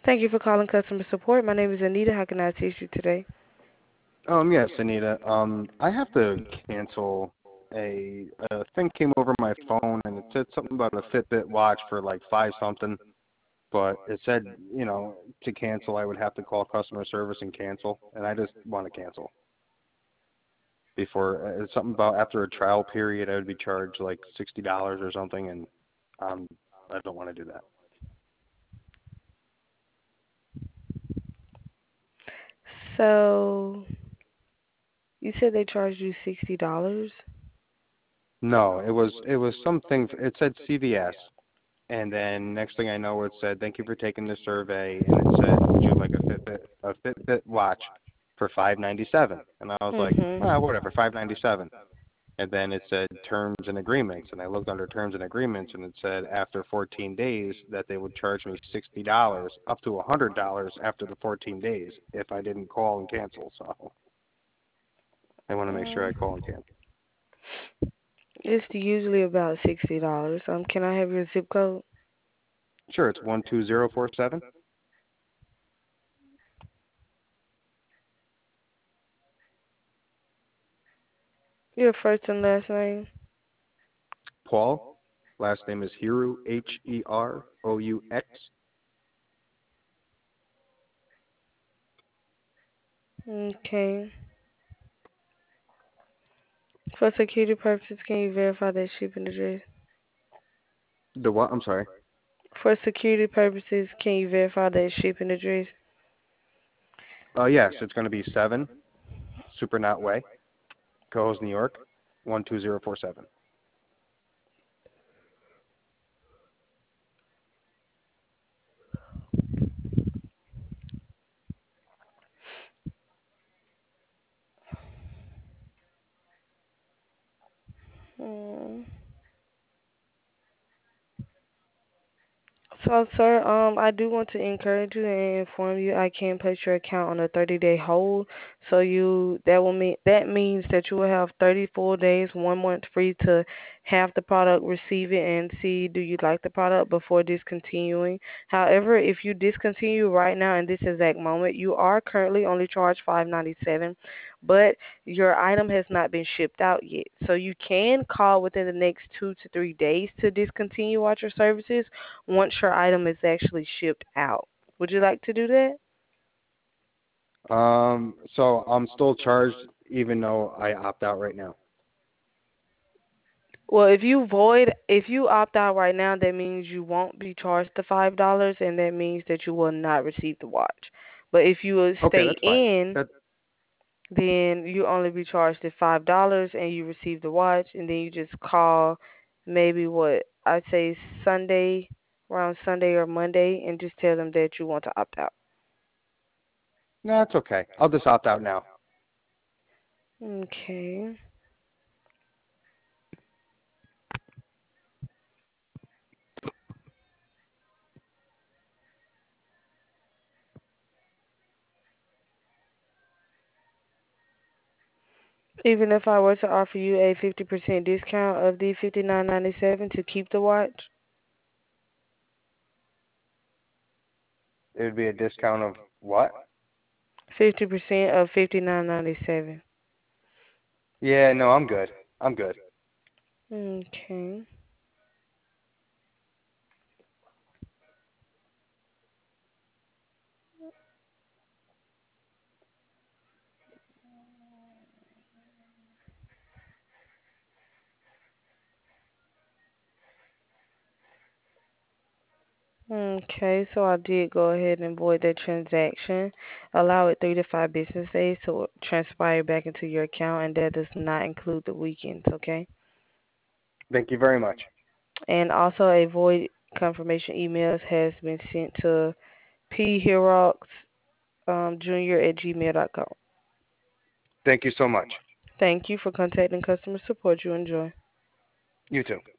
Thank you for calling customer support. My name is Anita. How can I assist you today? Yes, Anita. I have to cancel a thing came over my phone and it said something about a Fitbit watch for like five something, but it said, to cancel I would have to call customer service and cancel, and I just want to cancel. Before it's something about after a trial period I would be charged like $60 or something, and I don't want to do that. So, you said they charged you $60? No, it was something. It said CVS. And then next thing I know, it said, "Thank you for taking the survey," and it said, "Would you like a Fitbit watch for $597?" And I was like, Mm-hmm. whatever, $597. And then it said terms and agreements, and I looked under terms and agreements, and it said after 14 days that they would charge me $60, up to $100 after the 14 days if I didn't call and cancel. So I want to make sure I call and cancel. It's usually about $60. Can I have your zip code? Sure, it's 12047. Your first and last name? Paul. Last name is Heroux, Heroux. Okay. For security purposes, can you verify that shipping address? The what? I'm sorry. For security purposes, can you verify that shipping address? Yes, it's going to be 7 Supernaut Way, Cohoes, New York, 12047. Hmm. So, sir, I do want to encourage you and inform you I can place your account on a 30-day hold. So that means that you will have 30 full days, 1 month free to have the product, receive it, and see do you like the product before discontinuing. However, if you discontinue right now in this exact moment, you are currently only charged $597, but your item has not been shipped out yet. So you can call within the next 2 to 3 days to discontinue watcher services once your item is actually shipped out. Would you like to do that? So I'm still charged even though I opt out right now. Well, if you opt out right now, that means you won't be charged the $5, and that means that you will not receive the watch. But if you will Okay, stay that's fine. in, That then you only be charged the $5, and you receive the watch, and then you just call maybe what I'd say Sunday, around Sunday or Monday, and just tell them that you want to opt out. no, it's okay. I'll just opt out now. Okay. Even if I were to offer you a 50% discount of the $59.97 to keep the watch, It would be a discount of what? 50% of $59.97. Yeah, no, I'm good. I'm good. Okay. Okay, so I did go ahead and void that transaction. Allow it 3 to 5 business days to transpire back into your account, and that does not include the weekends, okay? Thank you very much. And also, a void confirmation email has been sent to pherox junior at gmail.com. Thank you so much. Thank you for contacting customer support. You enjoy. You too.